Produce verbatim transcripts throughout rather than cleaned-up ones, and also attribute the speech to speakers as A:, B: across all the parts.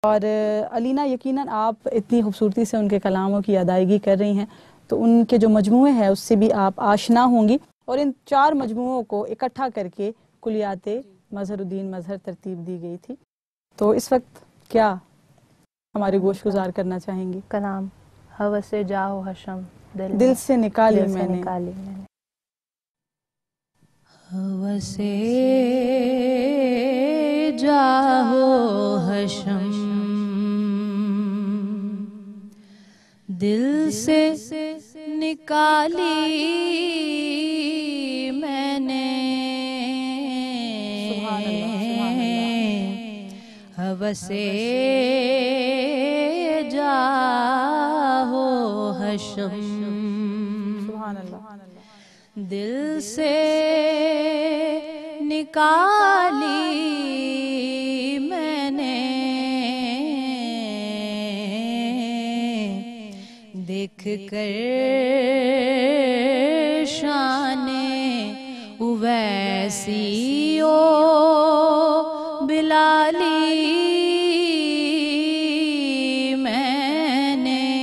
A: और अलीना, यकीनन आप इतनी खूबसूरती से उनके कलामों की अदायगी कर रही हैं तो उनके जो मजमूए हैं उससे भी आप आशना होंगी। और इन चार मजमूओं को इकट्ठा करके कुलियाते मजहरुद्दीन मजहर तरतीब दी गई थी। तो इस वक्त क्या हमारे गोश गुजार करना चाहेंगी?
B: कलाम हवसे जाओ हशम दिल,
A: दिल से निकाली
B: दिल से
A: मैंने,
B: निकाली मैंने।
C: हवसे जाहो हशम दिल से निकाली मैंने, हवसे जाहो हशम दिल से निकाली मैंने, देख कर शाने उवैसी ओ बिलाली मैंने,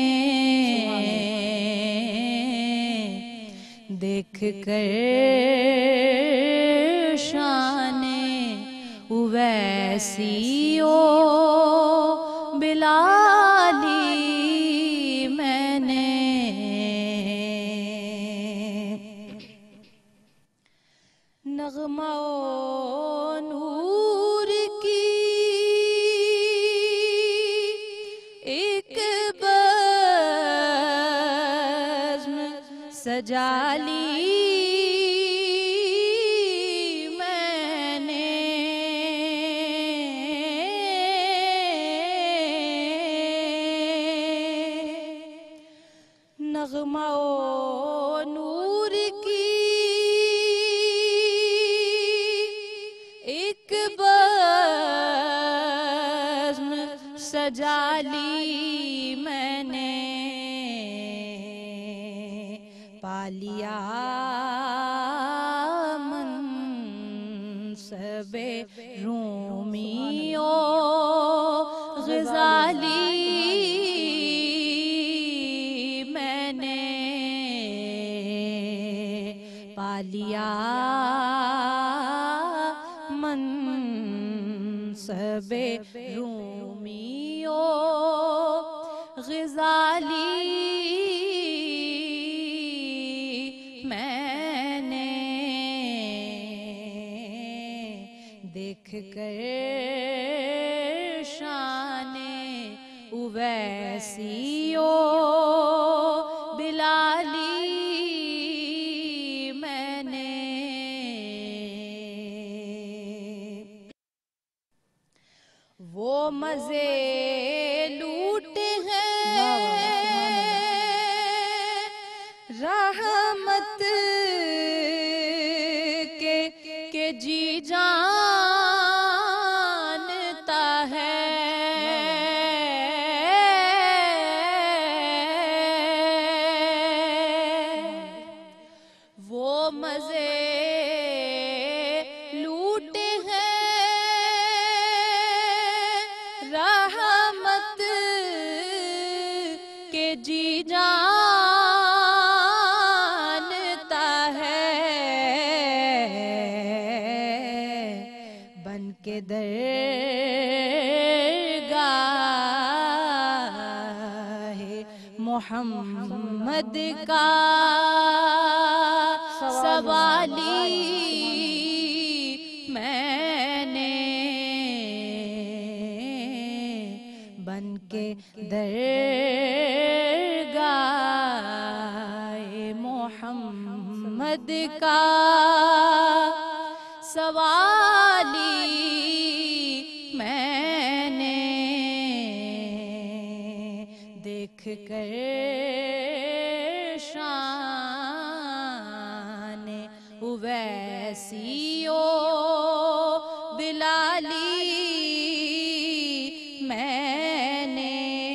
C: देख कर शाने उवैसी ओ बिलाली मैंने, नग़्मा ओ नूर की एक बज़्म सजा ली मैंने, नग़्मा ओ नूर की एक बज़्म सजा ली मैंने, पा लिया मनसबे रूमी ओ ग़ज़ाली मैंने, पा लिया मनसबे रूमी ओ ग़ज़ाली मैंने, देख कर शाने उवैसी ओ बिलाली मैंने, वो मज़े लूटे हैं रहमत के के जी जानता है, वो मज़े लूटे हैं रहमत के जी जानता है, बन के दरगाहे मोहम्मद का सवाली मैंने, बन के दरगाहे मोहम्मद का सवाली मैंने, देख कर शाने उवैसी ओ बिलाली मैंने,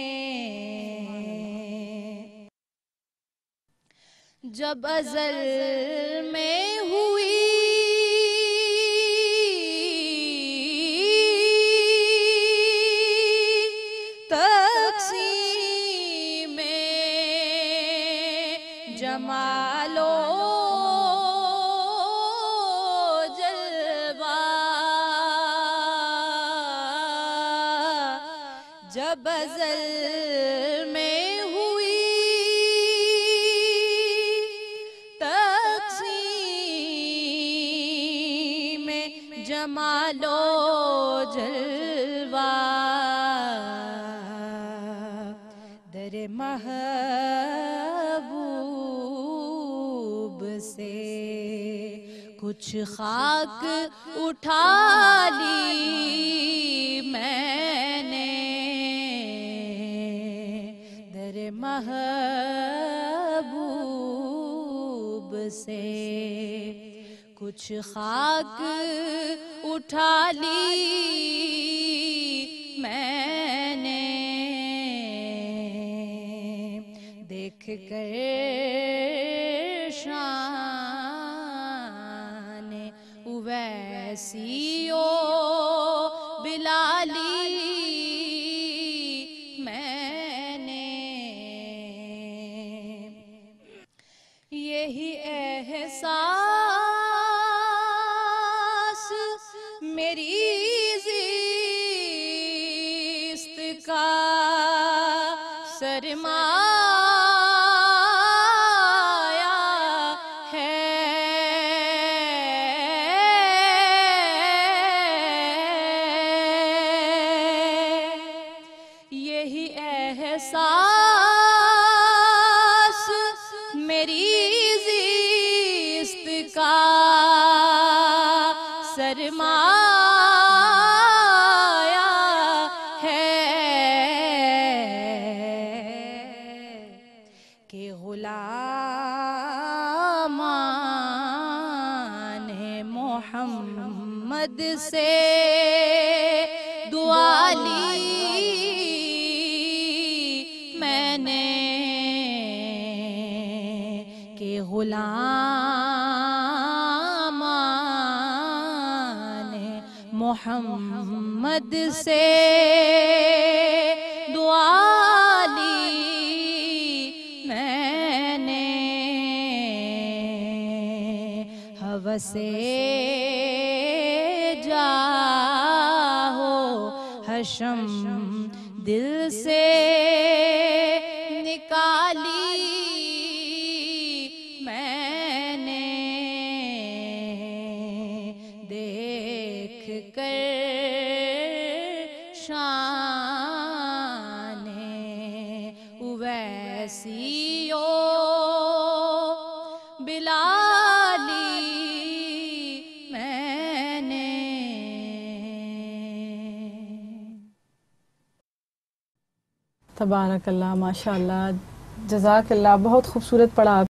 C: जब अज़ल में हुई जमालो जलवा, जब अज़ल में हुई तक़सीम में जमालो जलवा, दर महबूब से कुछ खाक उठा ली मैंने, दर महबूब से कुछ खाक उठा ली मैंने, देख कर शान उवैसियो बिलाली मैंने, यही एहसास मेरी ज़िस्त का सरमाया है, यही एहसास मेरी ज़िस्त का सरमाया है, कि ग़ुलामान मोहम्मद से दुआ ली मैंने, कि ग़ुलामान मोहम्मद से दुआ ली मैंने, हवसे जाहो हशम दिल से निकाली मैंने, देख कर शान उवैसियो बिलाली मैंने।
A: तबारकल्लाह, माशाअल्लाह, जज़ाकल्लाह, बहुत खूबसूरत पढ़ा।